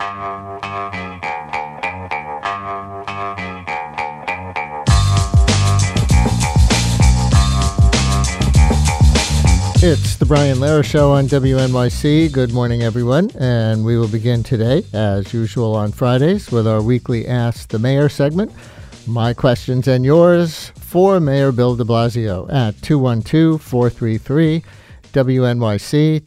It's the Brian Lehrer Show on WNYC. Good morning, everyone. And we will begin today, as usual on Fridays, with our weekly Ask the Mayor segment. My questions and yours for Mayor Bill de Blasio at 212-433-WNYC,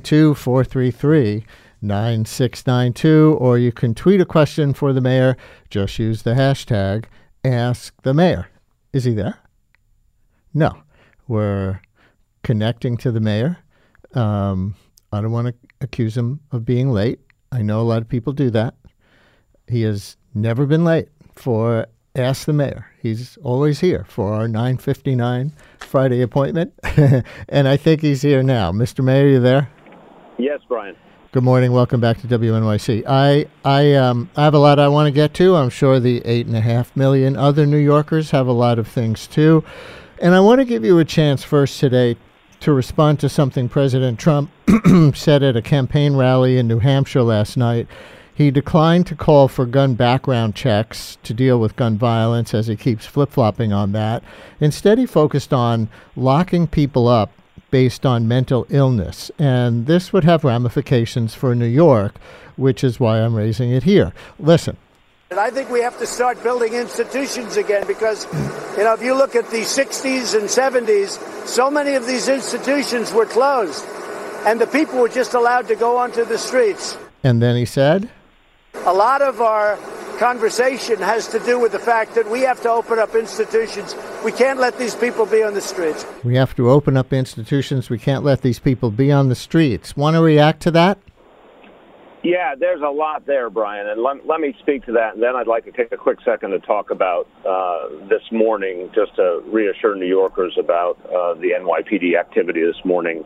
212-433-9692, or you can tweet a question for the mayor. Just use the hashtag #AskTheMayor. Is he there? No. We're connecting to the mayor. I don't want to accuse him of being late. I know a lot of people do that. He has never been late for Ask the Mayor. He's always here for our 9:59 Friday appointment, and I think he's here now. Mr. Mayor, you there? Yes, Brian. Good morning. Welcome back to WNYC. I have a lot I want to get to. I'm sure the 8.5 million other New Yorkers have a lot of things too. And I want to give you a chance first today to respond to something President Trump said at a campaign rally in New Hampshire last night. He declined to call for gun background checks to deal with gun violence, as he keeps flip-flopping on that. Instead, he focused on locking people up based on mental illness. And this would have ramifications for New York, which is why I'm raising it here. Listen. And I think we have to start building institutions again because, if you look at the 60s and 70s, so many of these institutions were closed and the people were just allowed to go onto the streets. And then he said? A lot of our conversation has to do with the fact that we have to open up institutions. We can't let these people be on the streets. We have to open up institutions. We can't let these people be on the streets. Want to react to that? Yeah, there's a lot there, Brian, and let me speak to that, and then I'd like to take a quick second to talk about this morning, just to reassure New Yorkers about the NYPD activity this morning,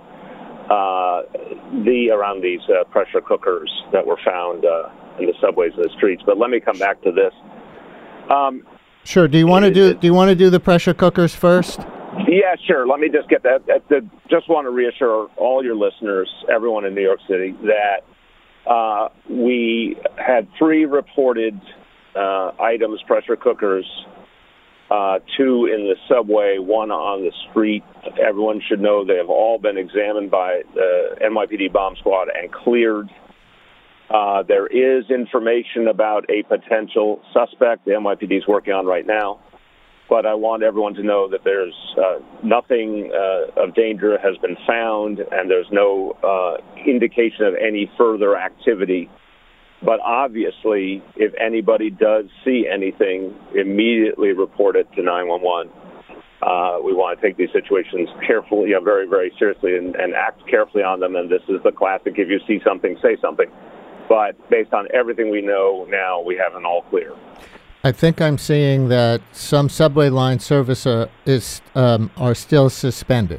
around these pressure cookers that were found in the subways and the streets. But let me come back to this. Sure. Do you want to do the pressure cookers first? Yeah, sure. Let me just get that. Just want to reassure all your listeners, everyone in New York City, that we had 3 reported items, pressure cookers, 2 in the subway, 1 on the street. Everyone should know they have all been examined by the NYPD bomb squad and cleared. There is information about a potential suspect the NYPD is working on right now. But I want everyone to know that there's nothing of danger has been found, and there's no indication of any further activity. But obviously, if anybody does see anything, immediately report it to 911. We want to take these situations carefully, very, very seriously, and act carefully on them. And this is the classic: if you see something, say something. But based on everything we know now, we have an all clear. I think I'm seeing that some subway line service are still suspended.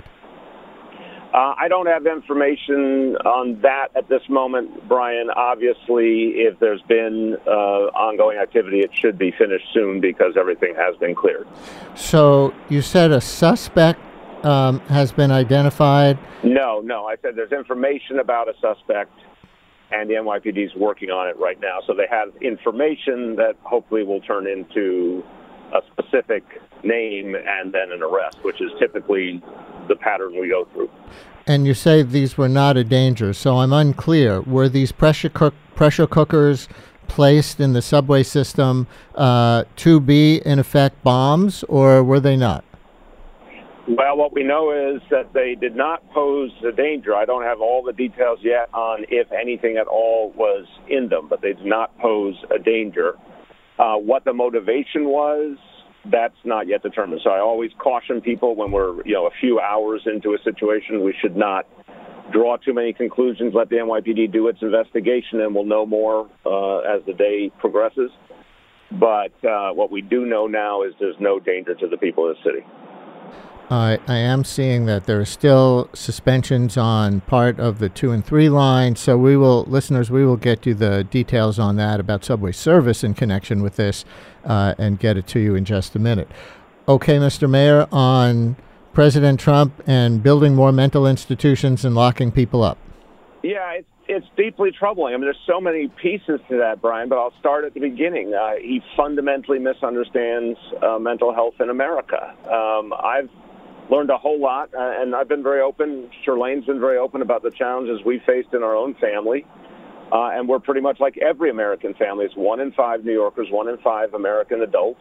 I don't have information on that at this moment, Brian. Obviously, if there's been ongoing activity, it should be finished soon because everything has been cleared. So you said a suspect has been identified? No. I said there's information about a suspect, and the NYPD is working on it right now. So they have information that hopefully will turn into a specific name and then an arrest, which is typically the pattern we go through. And you say these were not a danger, so I'm unclear. Were these pressure cookers placed in the subway system to be, in effect, bombs, or were they not? Well, what we know is that they did not pose a danger. I don't have all the details yet on if anything at all was in them, but they did not pose a danger. What the motivation was, that's not yet determined. So I always caution people when we're, a few hours into a situation, we should not draw too many conclusions. Let the NYPD do its investigation, and we'll know more as the day progresses. But what we do know now is there's no danger to the people of the city. I am seeing that there are still suspensions on part of the 2 and 3 line. So we will get you the details on that about subway service in connection with this and get it to you in just a minute. Okay, Mr. Mayor, on President Trump and building more mental institutions and locking people up. Yeah, it's deeply troubling. I mean, there's so many pieces to that, Brian, but I'll start at the beginning. He fundamentally misunderstands mental health in America. I've learned a whole lot, and I've been very open. Shirlane's been very open about the challenges we faced in our own family. And we're pretty much like every American family. It's 1 in 5 New Yorkers, 1 in 5 American adults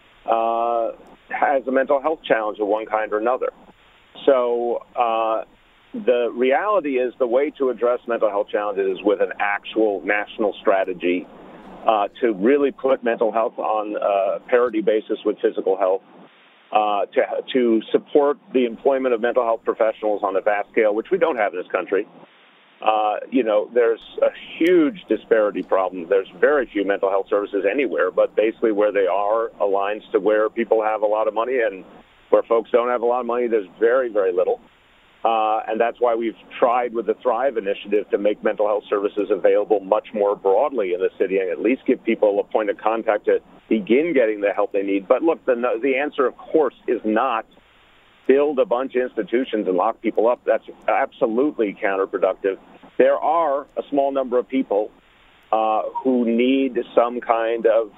has a mental health challenge of one kind or another. So the reality is the way to address mental health challenges is with an actual national strategy to really put mental health on a parity basis with physical health, to support the employment of mental health professionals on a vast scale, which we don't have in this country. There's a huge disparity problem. There's very few mental health services anywhere, but basically where they are aligns to where people have a lot of money, and where folks don't have a lot of money, there's very, very little. And that's why we've tried with the Thrive initiative to make mental health services available much more broadly in the city and at least give people a point of contact to begin getting the help they need. But look, the answer, of course, is not build a bunch of institutions and lock people up. That's absolutely counterproductive. There are a small number of people who need some kind of,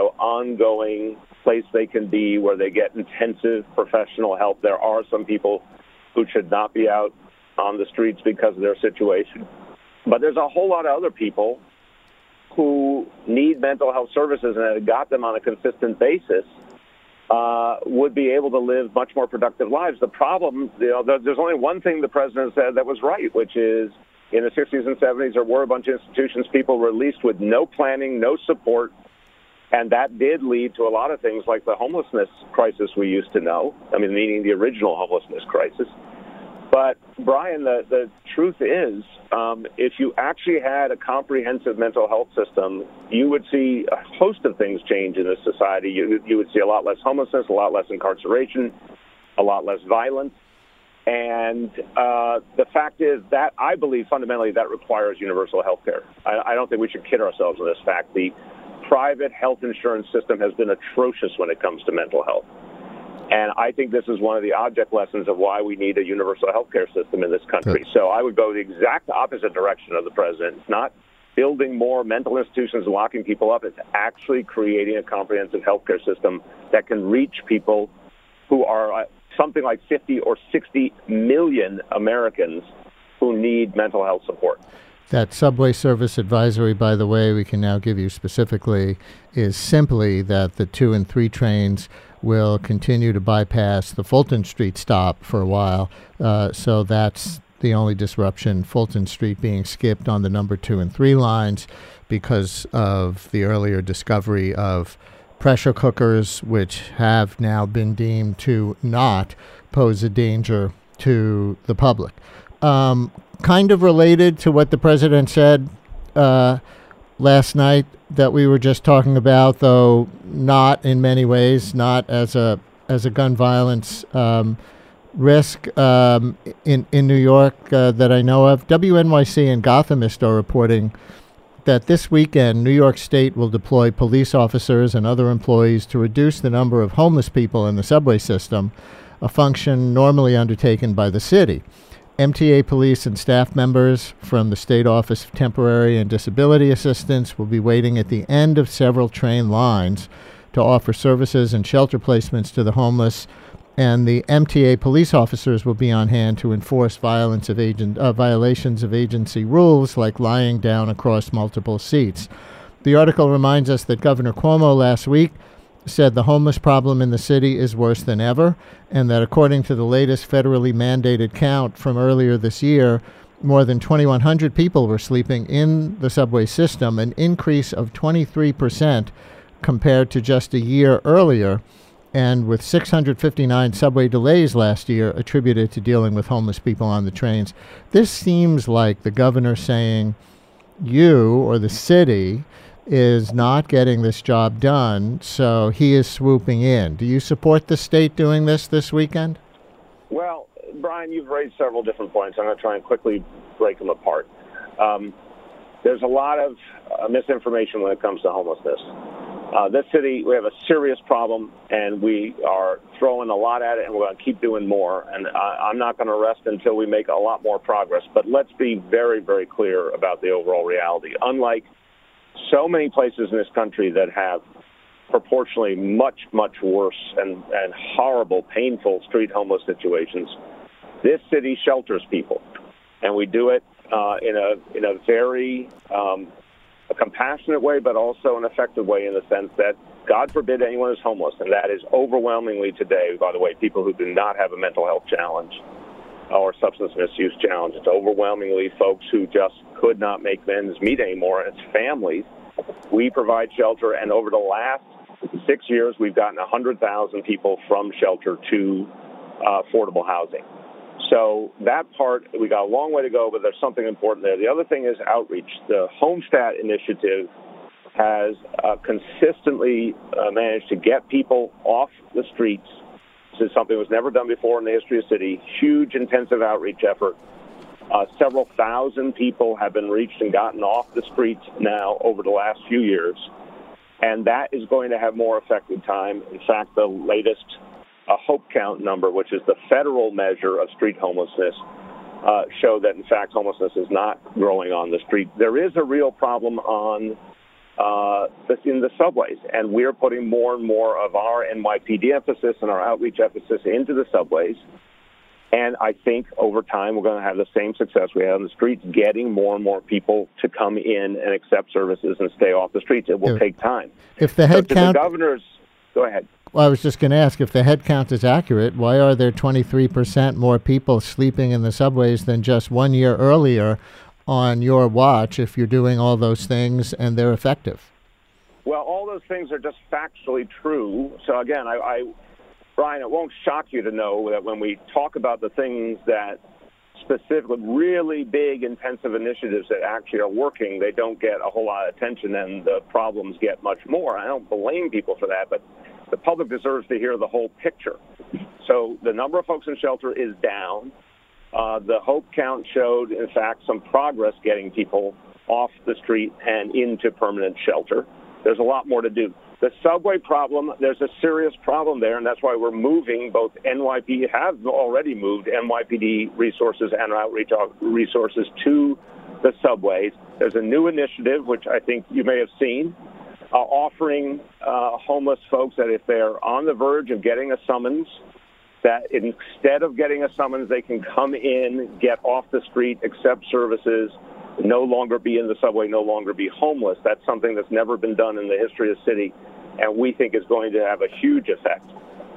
ongoing place they can be where they get intensive professional help. There are some people who should not be out on the streets because of their situation. But there's a whole lot of other people who need mental health services and have got them on a consistent basis would be able to live much more productive lives. The problem, there's only one thing the president said that was right, which is in the 60s and 70s, there were a bunch of institutions people were released with no planning, no support, and that did lead to a lot of things like the homelessness crisis we used to know, meaning the original homelessness crisis. But, Brian, the truth is, if you actually had a comprehensive mental health system, you would see a host of things change in this society. You would see a lot less homelessness, a lot less incarceration, a lot less violence. And the fact is that I believe fundamentally that requires universal health care. I don't think we should kid ourselves with this fact. The private health insurance system has been atrocious when it comes to mental health. And I think this is one of the object lessons of why we need a universal health care system in this country. Good. So I would go the exact opposite direction of the president. It's not building more mental institutions and locking people up. It's actually creating a comprehensive health care system that can reach people who are something like 50 or 60 million Americans who need mental health support. That subway service advisory, by the way, we can now give you specifically, is simply that the 2 and 3 trains will continue to bypass the Fulton Street stop for a while. So that's the only disruption, Fulton Street being skipped on the number 2 and 3 lines because of the earlier discovery of pressure cookers, which have now been deemed to not pose a danger to the public. Kind of related to what the president said last night that we were just talking about, though not in many ways, not as a gun violence risk in New York that I know of. WNYC and Gothamist are reporting that this weekend New York State will deploy police officers and other employees to reduce the number of homeless people in the subway system, a function normally undertaken by the city. MTA police and staff members from the State Office of Temporary and Disability Assistance will be waiting at the end of several train lines to offer services and shelter placements to the homeless, and the MTA police officers will be on hand to enforce violations of agency rules like lying down across multiple seats. The article reminds us that Governor Cuomo last week said the homeless problem in the city is worse than ever, and that according to the latest federally mandated count from earlier this year, more than 2,100 people were sleeping in the subway system, an increase of 23% compared to just a year earlier, and with 659 subway delays last year attributed to dealing with homeless people on the trains. This seems like the governor saying, you, or the city, is not getting this job done, so he is swooping in. Do you support the state doing this weekend? Well, Brian, you've raised several different points. I'm going to try and quickly break them apart. There's a lot of misinformation when it comes to homelessness. This city, we have a serious problem, and we are throwing a lot at it, and we're going to keep doing more. And I'm not going to rest until we make a lot more progress. But let's be very, very clear about the overall reality. Unlike so many places in this country that have proportionally much, much worse and horrible, painful street homeless situations, this city shelters people. And we do it in a very a compassionate way, but also an effective way in the sense that, God forbid, anyone is homeless, and that is overwhelmingly today, by the way, people who do not have a mental health challenge or substance misuse challenge. It's overwhelmingly folks who just could not make ends meet anymore, and it's families. We provide shelter, and over the last 6 years, we've gotten 100,000 people from shelter to affordable housing. So that part, we got a long way to go, but there's something important there. The other thing is outreach. The Homestat Initiative has consistently managed to get people off the streets. This is something that was never done before in the history of the city. Huge, intensive outreach effort. Several thousand people have been reached and gotten off the streets now over the last few years. And that is going to have more effective time. In fact, the latest Hope Count number, which is the federal measure of street homelessness, show that, in fact, homelessness is not growing on the street. There is a real problem in the subways, and we're putting more and more of our NYPD emphasis and our outreach emphasis into the subways. And I think over time we're going to have the same success we have on the streets, getting more and more people to come in and accept services and stay off the streets. It will take time. If the head count, the governors, go ahead. Well, I was just going to ask, if the head count is accurate, why are there 23% more people sleeping in the subways than just 1 year earlier on your watch if you're doing all those things and they're effective? Well, all those things are just factually true. So, again, Brian, it won't shock you to know that when we talk about the things that specifically really big, intensive initiatives that actually are working, they don't get a whole lot of attention and the problems get much more. I don't blame people for that, but the public deserves to hear the whole picture. So the number of folks in shelter is down. The Hope Count showed, in fact, some progress getting people off the street and into permanent shelter. There's a lot more to do. The subway problem, there's a serious problem there, and that's why we're moving both NYPD, have already moved NYPD resources and outreach resources to the subways. There's a new initiative, which I think you may have seen, offering homeless folks that if they're on the verge of getting a summons, that instead of getting a summons, they can come in, get off the street, accept services, no longer be in the subway, no longer be homeless. That's something that's never been done in the history of the city, and we think is going to have a huge effect.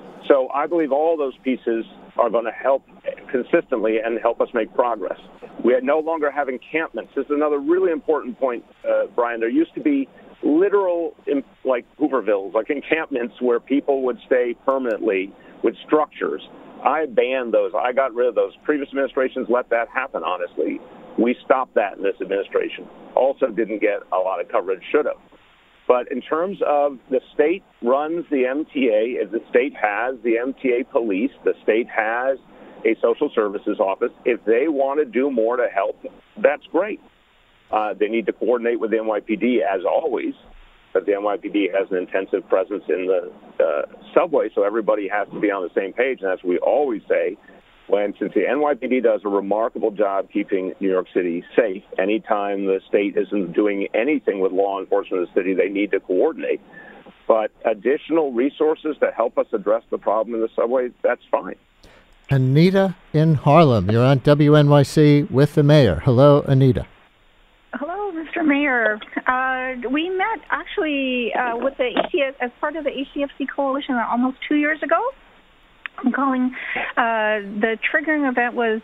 So I believe all those pieces are going to help consistently and help us make progress. We no longer have encampments. This is another really important point, Brian. There used to be literal, like Hoovervilles, like encampments where people would stay permanently with structures. I banned those. I got rid of those. Previous administrations let that happen, honestly. We stopped that in this administration. Also didn't get a lot of coverage, should have. But in terms of the state runs the MTA, the state has the MTA police, the state has a social services office. If they want to do more to help, that's great. They need to coordinate with the NYPD, as always, but the NYPD has an intensive presence in the subway, so everybody has to be on the same page, and that's what we always say. Since the NYPD does a remarkable job keeping New York City safe, anytime the state isn't doing anything with law enforcement of the city, they need to coordinate. But additional resources to help us address the problem in the subway, that's fine. Anita in Harlem, you're on WNYC with the mayor. Hello, Anita. Hello, Mr. Mayor. We met actually with the ACF as part of the ACFC coalition almost 2 years ago. I'm calling. The triggering event was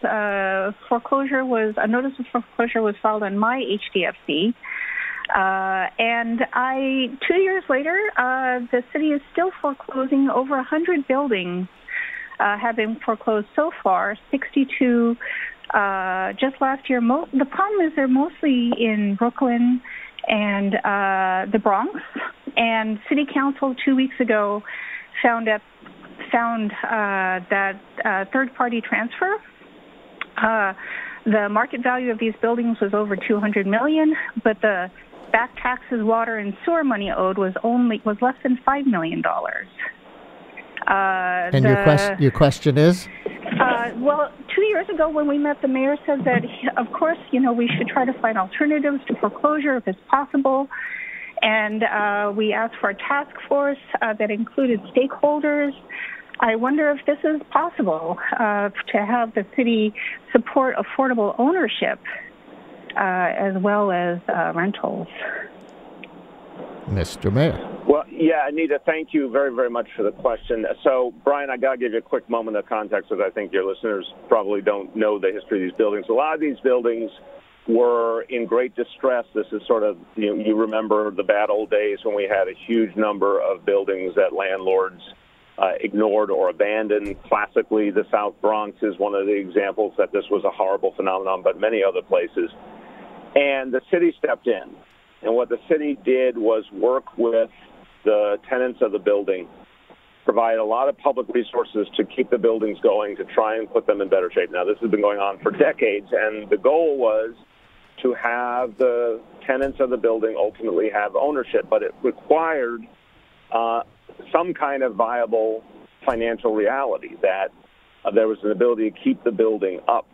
a notice of foreclosure was filed on my HDFC. And 2 years later, the city is still foreclosing. Over 100 buildings have been foreclosed so far, 62 just last year. The problem is they're mostly in Brooklyn and the Bronx. And City Council 2 weeks ago found that third-party transfer, the market value of these buildings was over $200 million, but the back taxes, water, and sewer money owed was less than $5 million. And your question is? Well, 2 years ago when we met, the mayor said that, of course, we should try to find alternatives to foreclosure if it's possible. And we asked for a task force that included stakeholders. I wonder if this is possible to have the city support affordable ownership as well as rentals. Mr. Mayor. Well, yeah, Anita, thank you very, very much for the question. So, Brian, I got to give you a quick moment of context because I think your listeners probably don't know the history of these buildings. A lot of these buildings were in great distress. This is sort of, you remember the bad old days when we had a huge number of buildings that landlords ignored or abandoned. Classically, the South Bronx is one of the examples that this was a horrible phenomenon, but many other places. And the city stepped in. And what the city did was work with the tenants of the building, provide a lot of public resources to keep the buildings going, to try and put them in better shape. Now, this has been going on for decades, and the goal was to have the tenants of the building ultimately have ownership, but it required some kind of viable financial reality, that there was an ability to keep the building up.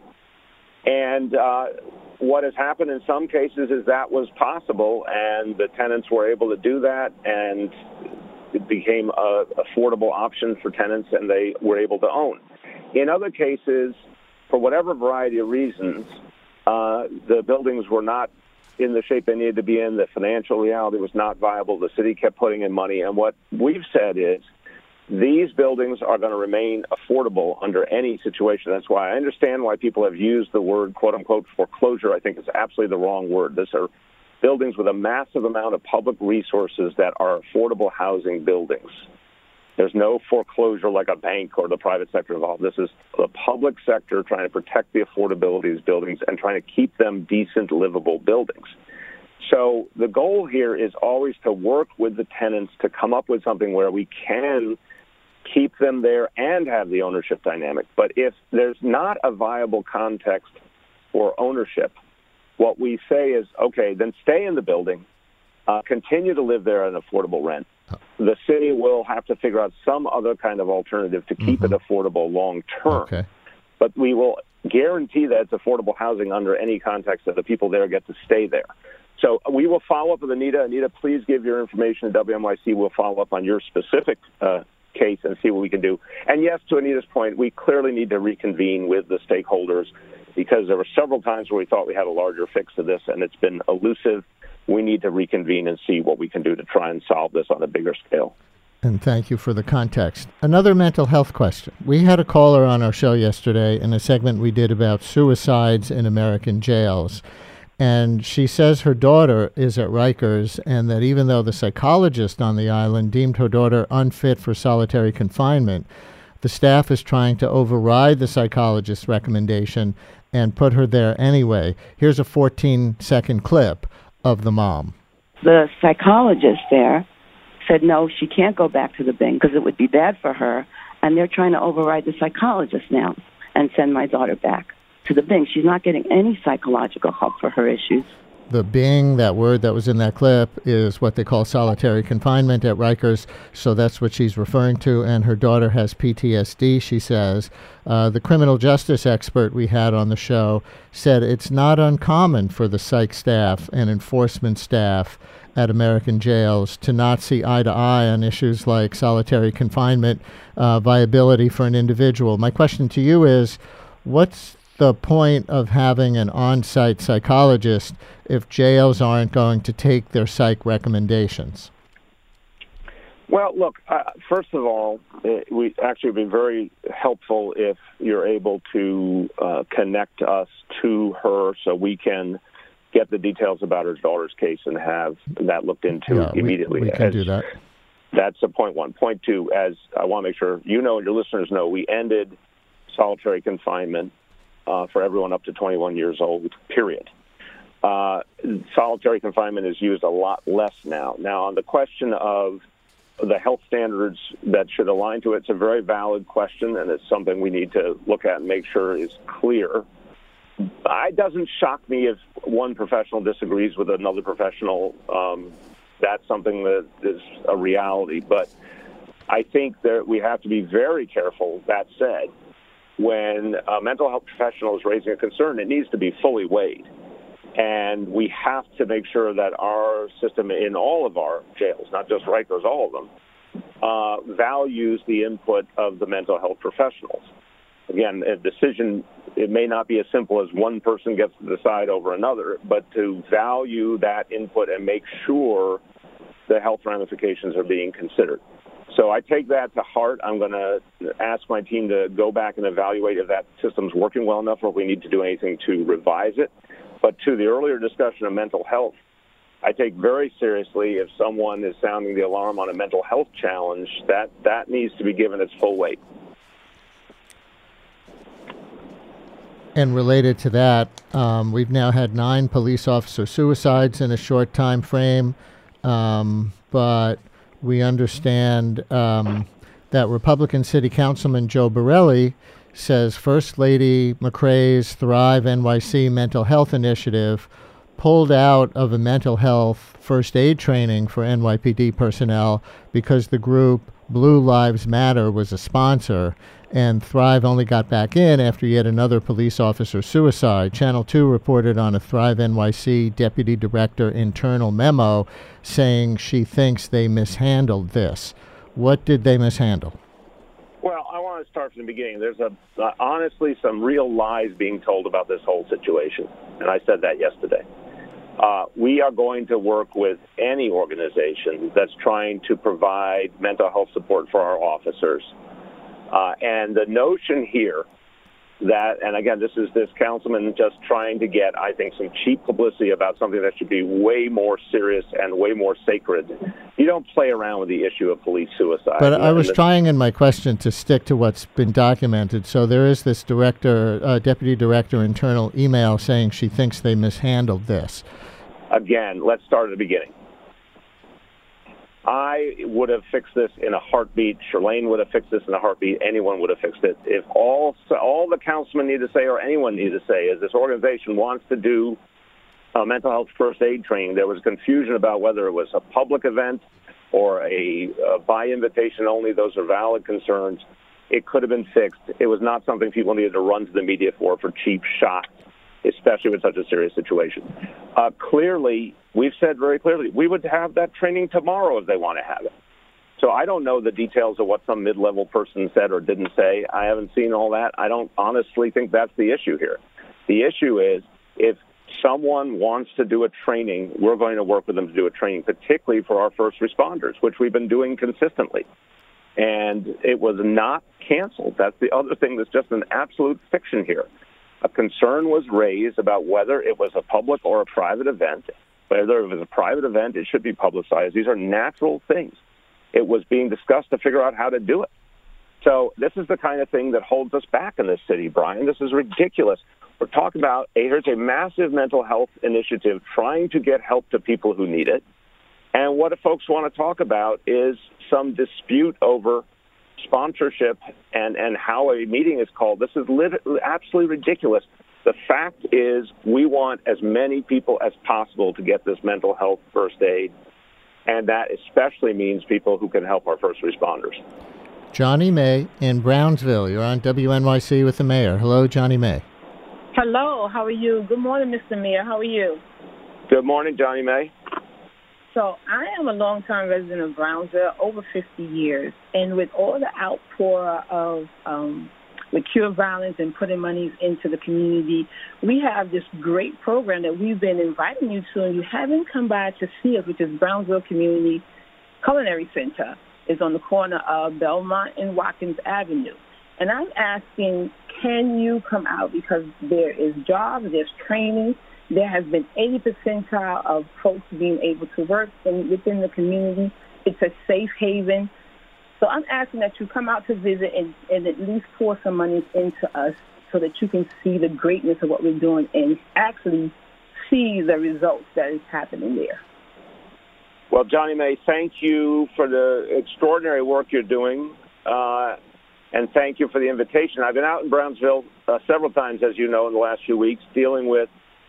And what has happened in some cases is that was possible, and the tenants were able to do that, and it became an affordable option for tenants, and they were able to own. In other cases, for whatever variety of reasons, the buildings were not in the shape they needed to be in. The financial reality was not viable. The city kept putting in money, and what we've said is these buildings are going to remain affordable under any situation. That's why I understand why people have used the word, quote-unquote, foreclosure. I think it's absolutely the wrong word. These are buildings with a massive amount of public resources that are affordable housing buildings. There's no foreclosure like a bank or the private sector involved. This is the public sector trying to protect the affordability of these buildings and trying to keep them decent, livable buildings. So the goal here is always to work with the tenants to come up with something where we can keep them there and have the ownership dynamic. But if there's not a viable context for ownership, what we say is, okay, then stay in the building, continue to live there at an affordable rent. The city will have to figure out some other kind of alternative to keep it affordable long term. Okay. But we will guarantee that it's affordable housing under any context that the people there get to stay there. So we will follow up with Anita. Anita, please give your information to WNYC. We'll follow up on your specific case and see what we can do. And yes, to Anita's point, we clearly need to reconvene with the stakeholders because there were several times where we thought we had a larger fix to this, and it's been elusive. We need to reconvene and see what we can do to try and solve this on a bigger scale. And thank you for the context. Another mental health question. We had a caller on our show yesterday in a segment we did about suicides in American jails. And she says her daughter is at Rikers, and that even though the psychologist on the island deemed her daughter unfit for solitary confinement, the staff is trying to override the psychologist's recommendation and put her there anyway. Here's a 14-second clip of the mom. The psychologist there said, no, she can't go back to the Bing because it would be bad for her, and they're trying to override the psychologist now and send my daughter back to the Bing. She's not getting any psychological help for her issues. The Bing, that word that was in that clip, is what they call solitary confinement at Rikers, so that's what she's referring to, and her daughter has PTSD, she says. The criminal justice expert we had on the show said it's not uncommon for the psych staff and enforcement staff at American jails to not see eye to eye on issues like solitary confinement, viability for an individual. My question to you is, what's the point of having an on-site psychologist if jails aren't going to take their psych recommendations? Well, look, first of all, we actually be very helpful if you're able to connect us to her so we can get the details about her daughter's case and have that looked into immediately. We can do that. That's point one. Point two, as I want to make sure you know and your listeners know, we ended solitary confinement for everyone up to 21 years old, period. Solitary confinement is used a lot less now. Now, on the question of the health standards that should align to it, it's a very valid question, and it's something we need to look at and make sure is clear. it doesn't shock me if one professional disagrees with another professional. That's something that is a reality. But I think that we have to be very careful, that said, when a mental health professional is raising a concern, it needs to be fully weighed. And we have to make sure that our system in all of our jails, not just Rikers, all of them, values the input of the mental health professionals. Again, a decision, it may not be as simple as one person gets to decide over another, but to value that input and make sure the health ramifications are being considered. So I take that to heart. I'm going to ask my team to go back and evaluate if that system's working well enough or if we need to do anything to revise it. But to the earlier discussion of mental health, I take very seriously if someone is sounding the alarm on a mental health challenge, that needs to be given its full weight. And related to that, we've now had 9 police officer suicides in a short time frame, but we understand that Republican City Councilman Joe Borelli says First Lady McRae's Thrive NYC mental health initiative pulled out of a mental health first aid training for NYPD personnel because the group Blue Lives Matter was a sponsor, and Thrive only got back in after yet another police officer suicide. Channel 2 reported on a Thrive NYC Deputy Director internal memo saying she thinks they mishandled this. What did they mishandle? Well, I want to start from the beginning. There's honestly some real lies being told about this whole situation, and I said that yesterday. We are going to work with any organization that's trying to provide mental health support for our officers. And the notion here that, and again, this is this councilman just trying to get, I think, some cheap publicity about something that should be way more serious and way more sacred. You don't play around with the issue of police suicide. But I was trying in my question to stick to what's been documented. So there is this deputy director internal email saying she thinks they mishandled this. Again, let's start at the beginning. I would have fixed this in a heartbeat. Shirlane would have fixed this in a heartbeat. Anyone would have fixed it. If all the councilmen need to say or anyone need to say is this organization wants to do mental health first aid training, there was confusion about whether it was a public event or a by invitation only. Those are valid concerns. It could have been fixed. It was not something people needed to run to the media for cheap shots, especially with such a serious situation. Clearly, we've said very clearly, we would have that training tomorrow if they want to have it. So I don't know the details of what some mid-level person said or didn't say. I haven't seen all that. I don't honestly think that's the issue here. The issue is if someone wants to do a training, we're going to work with them to do a training, particularly for our first responders, which we've been doing consistently. And it was not canceled. That's the other thing that's just an absolute fiction here. A concern was raised about whether it was a public or a private event. Whether it was a private event, it should be publicized. These are natural things. It was being discussed to figure out how to do it. So this is the kind of thing that holds us back in this city, Brian. This is ridiculous. We're talking about here's a massive mental health initiative trying to get help to people who need it. And what folks want to talk about is some dispute over sponsorship and how a meeting is called. This is absolutely ridiculous. The fact is we want as many people as possible to get this mental health first aid, and that especially means people who can help our first responders. Johnny May in Brownsville. You're on WNYC with the mayor. Hello, Johnny May. Hello, how are you? Good morning, Mr. Mayor. How are you? Good morning, Johnny May. So I am a longtime resident of Brownsville, over 50 years, and with all the outpour of the Cure Violence and putting money into the community, we have this great program that we've been inviting you to, and you haven't come by to see us, which is Brownsville Community Culinary Center. It's on the corner of Belmont and Watkins Avenue. And I'm asking, can you come out? Because there is jobs, there's training. There has been 80 percentile of folks being able to work within the community. It's a safe haven. So I'm asking that you come out to visit and at least pour some money into us so that you can see the greatness of what we're doing and actually see the results that is happening there. Well, Johnny May, thank you for the extraordinary work you're doing. and thank you for the invitation. I've been out in Brownsville several times, as you know, in the last few weeks, dealing with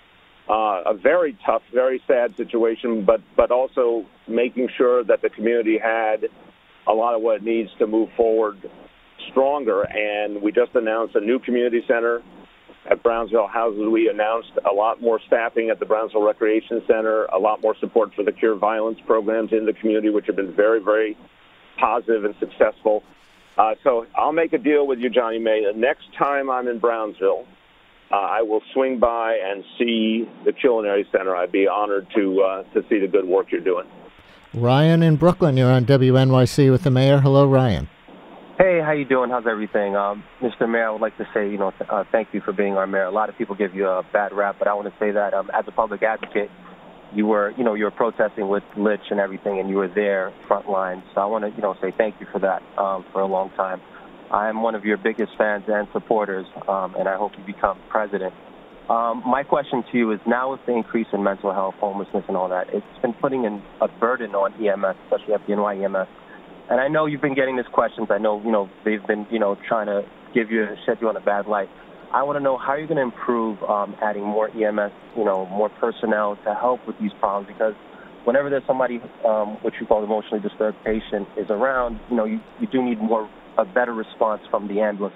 a very tough, very sad situation, but also making sure that the community had a lot of what it needs to move forward stronger. And we just announced a new community center at Brownsville Houses. We announced a lot more staffing at the Brownsville Recreation Center, a lot more support for the Cure Violence programs in the community, which have been very, very positive and successful. So I'll make a deal with you, Johnny May. The next time I'm in Brownsville, I will swing by and see the Culinary Center. I'd be honored to see the good work you're doing. Ryan in Brooklyn, you're on WNYC with the mayor. Hello, Ryan. Hey, how you doing? How's everything? Mr. Mayor, I would like to say, thank you for being our mayor. A lot of people give you a bad rap, but I want to say that as a public advocate, you were protesting with Litch and everything, and you were there front line. So I want to, say thank you for that for a long time. I am one of your biggest fans and supporters, and I hope you become president. My question to you is, now with the increase in mental health, homelessness, and all that, it's been putting in a burden on EMS, especially FDNY EMS. And I know you've been getting these questions. I know, they've been, trying to shed you on a bad light. I want to know how you're going to improve adding more EMS, more personnel to help with these problems, because whenever there's somebody, what you call emotionally disturbed patient, is around, you do need a better response from the ambulance,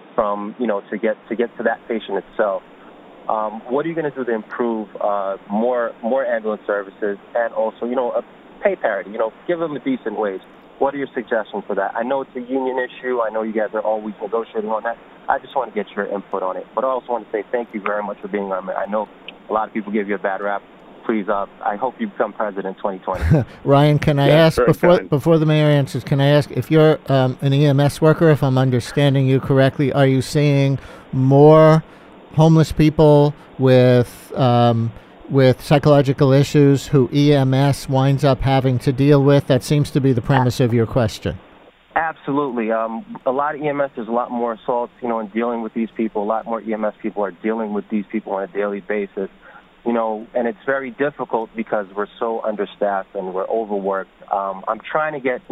to get to that patient itself. What are you going to do to improve more ambulance services and also, a pay parity, give them a decent wage? What are your suggestions for that? I know it's a union issue. I know you guys are always negotiating on that. I just want to get your input on it. But I also want to say thank you very much for being our mayor. I know a lot of people give you a bad rap. Please, I hope you become president in 2020. Ryan, can I ask, before the mayor answers, can I ask, if you're an EMS worker, if I'm understanding you correctly, are you seeing more homeless people with psychological issues who EMS winds up having to deal with? That seems to be the premise of your question. Absolutely. A lot of EMS, there's a lot more assaults, in dealing with these people. A lot more EMS people are dealing with these people on a daily basis, and it's very difficult because we're so understaffed and we're overworked. I'm trying to get,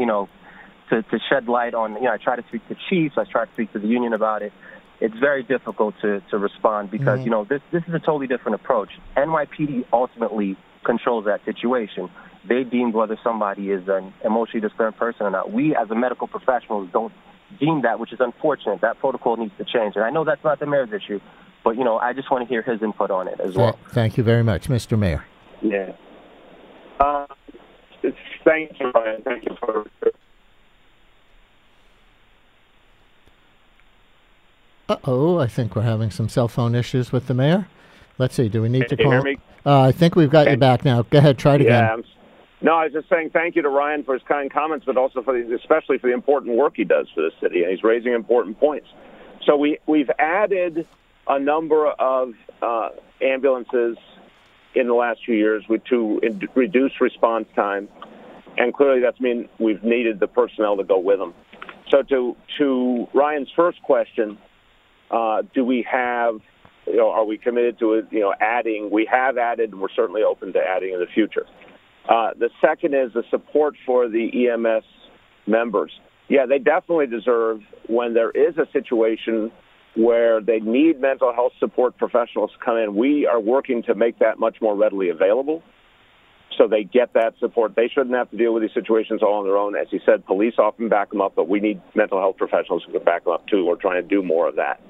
to shed light on, I try to speak to chiefs. I try to speak to the union about it. It's very difficult to respond because, this is a totally different approach. NYPD ultimately controls that situation. They deem whether somebody is an emotionally disturbed person or not. We, as a medical professionals, don't deem that, which is unfortunate. That protocol needs to change. And I know that's not the mayor's issue, but, I just want to hear his input on it as well. Thank you very much, Mr. Mayor. Yeah. Thank you, Ryan. Thank you for... I think we're having some cell phone issues with the mayor. Let's see, do we need to call? Hear me? I think we've got you back now. Go ahead, try it again. No, I was just saying thank you to Ryan for his kind comments, but also especially for the important work he does for the city, and he's raising important points. So we've added a number of ambulances in the last few years to reduce response time, and clearly that's mean we've needed the personnel to go with them. So to Ryan's first question, do we have, are we committed to, adding? We have added, and we're certainly open to adding in the future. The second is the support for the EMS members. Yeah, they definitely deserve, when there is a situation where they need mental health support professionals to come in, we are working to make that much more readily available so they get that support. They shouldn't have to deal with these situations all on their own. As you said, police often back them up, but we need mental health professionals who can back them up, too. We're trying to do more of that.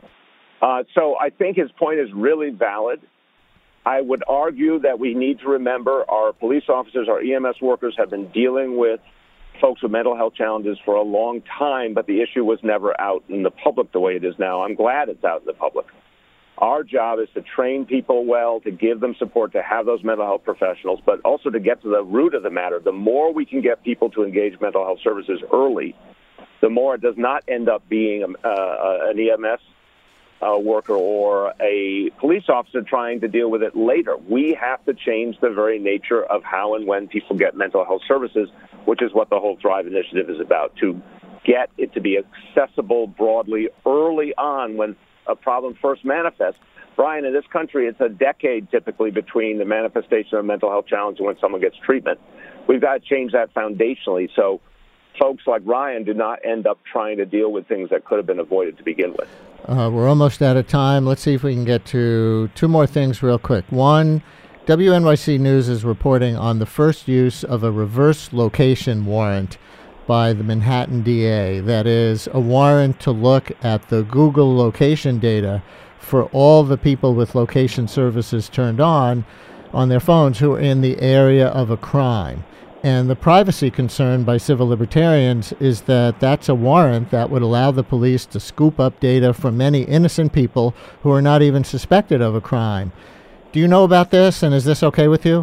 So I think his point is really valid. I would argue that we need to remember our police officers, our EMS workers have been dealing with folks with mental health challenges for a long time, but the issue was never out in the public the way it is now. I'm glad it's out in the public. Our job is to train people well, to give them support, to have those mental health professionals, but also to get to the root of the matter. The more we can get people to engage mental health services early, the more it does not end up being an EMS worker or a police officer trying to deal with it later. We have to change the very nature of how and when people get mental health services, which is what the whole Thrive Initiative is about, to get it to be accessible broadly early on when a problem first manifests. Brian, in this country, it's a decade typically between the manifestation of a mental health challenge and when someone gets treatment. We've got to change that foundationally. So folks like Ryan do not end up trying to deal with things that could have been avoided to begin with. We're almost out of time. Let's see if we can get to two more things real quick. One, WNYC News is reporting on the first use of a reverse location warrant by the Manhattan DA. That is a warrant to look at the Google location data for all the people with location services turned on their phones who are in the area of a crime. And the privacy concern by civil libertarians is that that's a warrant that would allow the police to scoop up data from many innocent people who are not even suspected of a crime. Do you know about this, and is this okay with you?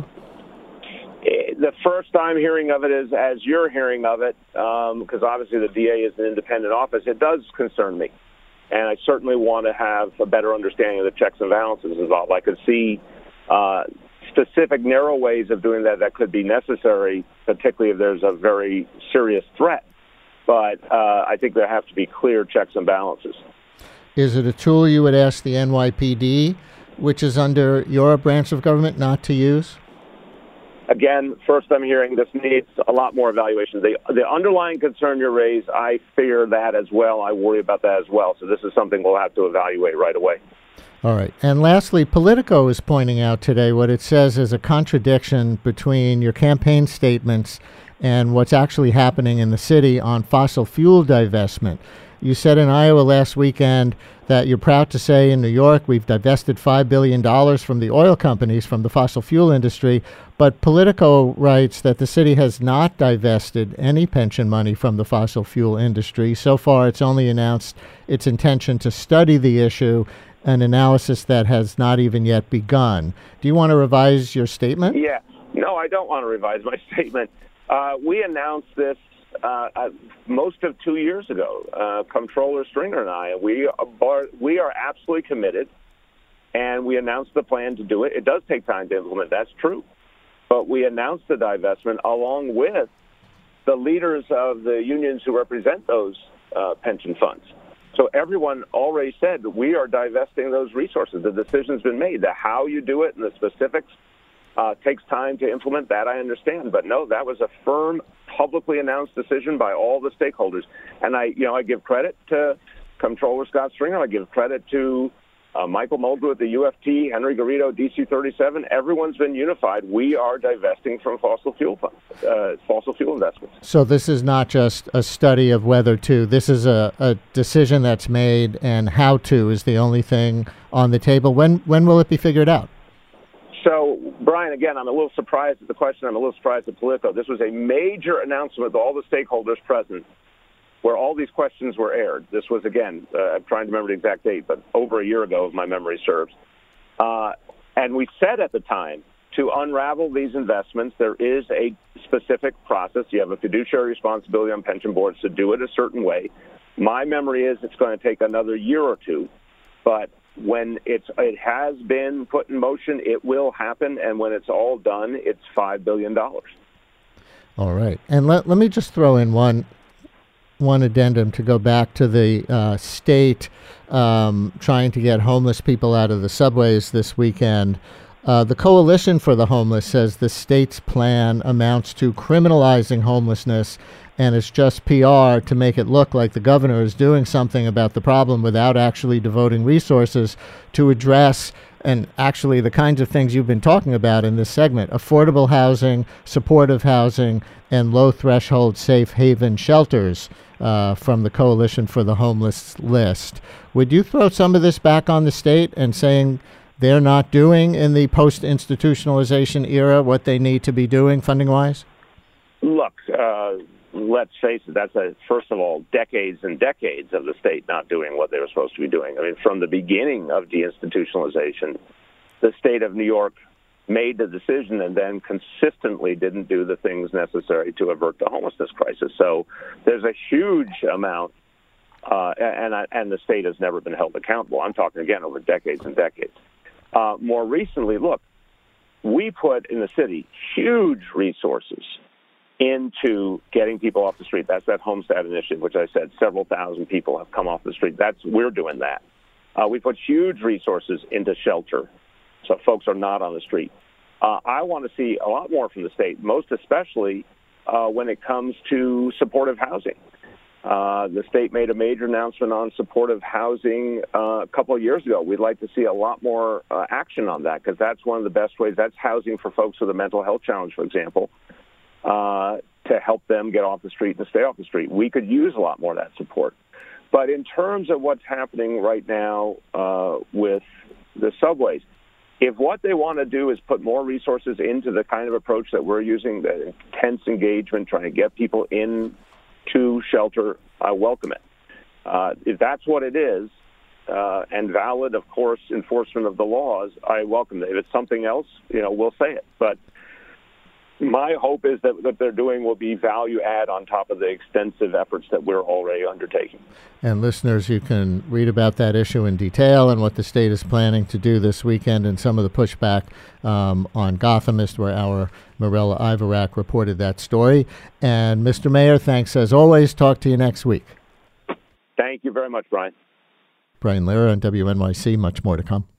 The first I'm hearing of it is as you're hearing of it, because obviously the DA is an independent office. It does concern me, and I certainly want to have a better understanding of the checks and balances involved. I could see specific narrow ways of doing that could be necessary, particularly if there's a very serious threat. But I think there have to be clear checks and balances. Is it a tool you would ask the NYPD, which is under your branch of government, not to use? Again, first I'm hearing this needs a lot more evaluation. The underlying concern you raise, I fear that as well. I worry about that as well. So this is something we'll have to evaluate right away. All right. And lastly, Politico is pointing out today what it says is a contradiction between your campaign statements and what's actually happening in the city on fossil fuel divestment. You said in Iowa last weekend that you're proud to say in New York we've divested $5 billion from the oil companies, from the fossil fuel industry, but Politico writes that the city has not divested any pension money from the fossil fuel industry. So far, it's only announced its intention to study the issue, an analysis that has not even yet begun. Do you want to revise your statement? Yeah. No, I don't want to revise my statement. We announced this most of 2 years ago, Comptroller Stringer and I. We are absolutely committed, and we announced the plan to do it. It does take time to implement. That's true. But we announced the divestment along with the leaders of the unions who represent those pension funds. So everyone already said we are divesting those resources. The decision's been made. The how you do it and the specifics takes time to implement. That I understand. But no, that was a firm, publicly announced decision by all the stakeholders. And I give credit to Comptroller Scott Stringer. I give credit to Michael Mulgrew at the UFT, Henry Garrido, DC 37. Everyone's been unified. We are divesting from fossil fuel investments. So this is not just a study of whether to. This is a decision that's made, and how to is the only thing on the table. When will it be figured out? So, Brian, again, I'm a little surprised at the question. I'm a little surprised at Politico. This was a major announcement with all the stakeholders present, where all these questions were aired. This was, again, I'm trying to remember the exact date, but over a year ago, if my memory serves. And we said at the time, to unravel these investments, there is a specific process. You have a fiduciary responsibility on pension boards to do it a certain way. My memory is it's going to take another year or two, but when it has been put in motion, it will happen, and when it's all done, it's $5 billion. All right. And let me just throw in one addendum to go back to the state trying to get homeless people out of the subways this weekend. The Coalition for the Homeless says the state's plan amounts to criminalizing homelessness, and it's just PR to make it look like the governor is doing something about the problem without actually devoting resources to address and actually the kinds of things you've been talking about in this segment: affordable housing, supportive housing, and low-threshold safe haven shelters from the Coalition for the Homeless list. Would you throw some of this back on the state and saying they're not doing in the post-institutionalization era what they need to be doing funding-wise? Look, let's face it, that's, first of all, decades and decades of the state not doing what they were supposed to be doing. I mean, from the beginning of deinstitutionalization, the state of New York made the decision and then consistently didn't do the things necessary to avert the homelessness crisis. So there's a huge amount, and the state has never been held accountable. I'm talking, again, over decades and decades. More recently, look, we put in the city huge resources into getting people off the street. That's that Homestead initiative, which I said several thousand people have come off the street. We're doing that. We put huge resources into shelter, so folks are not on the street. I want to see a lot more from the state, most especially when it comes to supportive housing. The state made a major announcement on supportive housing a couple of years ago. We'd like to see a lot more action on that, because that's one of the best ways. That's housing for folks with a mental health challenge, for example, to help them get off the street and stay off the street. We could use a lot more of that support. But in terms of what's happening right now with the subways, if what they want to do is put more resources into the kind of approach that we're using, the intense engagement, trying to get people in to shelter, I welcome it. If that's what it is, and valid, of course, enforcement of the laws, I welcome it. If it's something else, we'll say it. But my hope is that what they're doing will be value add on top of the extensive efforts that we're already undertaking. And listeners, you can read about that issue in detail and what the state is planning to do this weekend and some of the pushback on Gothamist, where our Mirella Ivarak reported that story. And Mr. Mayor, thanks as always. Talk to you next week. Thank you very much, Brian. Brian Lehrer on WNYC. Much more to come.